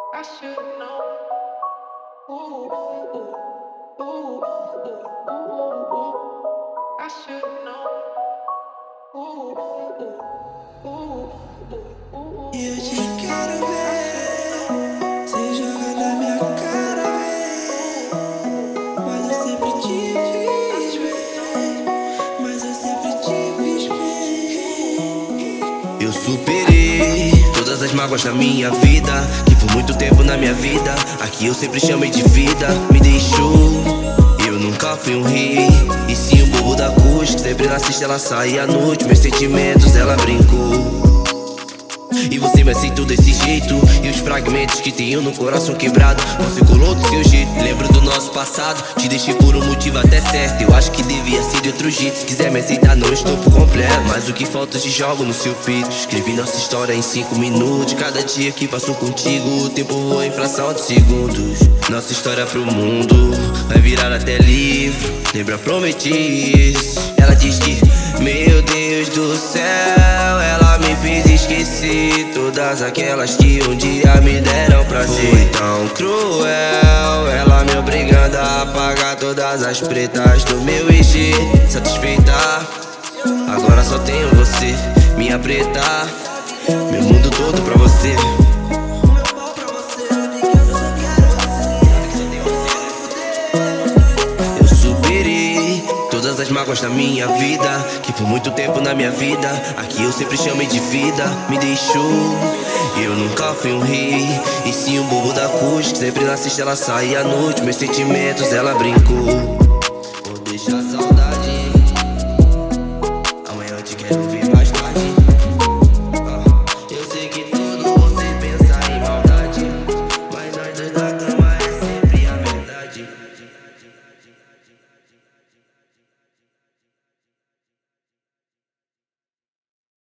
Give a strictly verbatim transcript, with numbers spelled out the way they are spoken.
I should know. Ooh, ooh, ooh, ooh, ooh, ooh, ooh. I should know. Ooh, ooh, ooh, ooh, ooh, E eu ooh. te quero ver, cê joga na minha cara, véi. Mas eu sempre te fiz bem, mas eu sempre te fiz bem. Eu superei todas as mágoas da minha vida, que por muito tempo na minha vida aqui eu sempre chamei de vida. Me deixou, eu nunca fui um rei, e sim o bobo da cruz, que sempre na assiste ela sai à noite. Meus sentimentos ela brincou, e você me aceitou desse jeito. E os fragmentos que tenho no coração quebrado, você colou do seu jeito. Lembro do nosso passado, te deixei por um motivo até certo. Eu acho que devia ser de outro jeito. Se quiser me aceitar, não estou por completo, mas o que falta eu te jogo no seu peito. Escrevi nossa história em cinco minutos. Cada dia que passou contigo, o tempo voa em fração de segundos. Nossa história pro mundo vai virar até livro. Lembra, prometi isso. Ela diz que, meu Deus do céu, ela me fez esquecer todas aquelas que um dia me deram prazer. Foi tão cruel, ela me obrigando a apagar todas as pretas do meu I G. Satisfeita, agora só tenho você, minha preta. Meu mundo todo pra você. Eu superei todas as mágoas da minha vida, que por muito tempo na minha vida aqui eu sempre chamei de vida. Me deixou, eu nunca fui um rei, e sim um bobo da cruz, que sempre na assiste ela sai à noite. Meus sentimentos ela brincou. Vou deixar só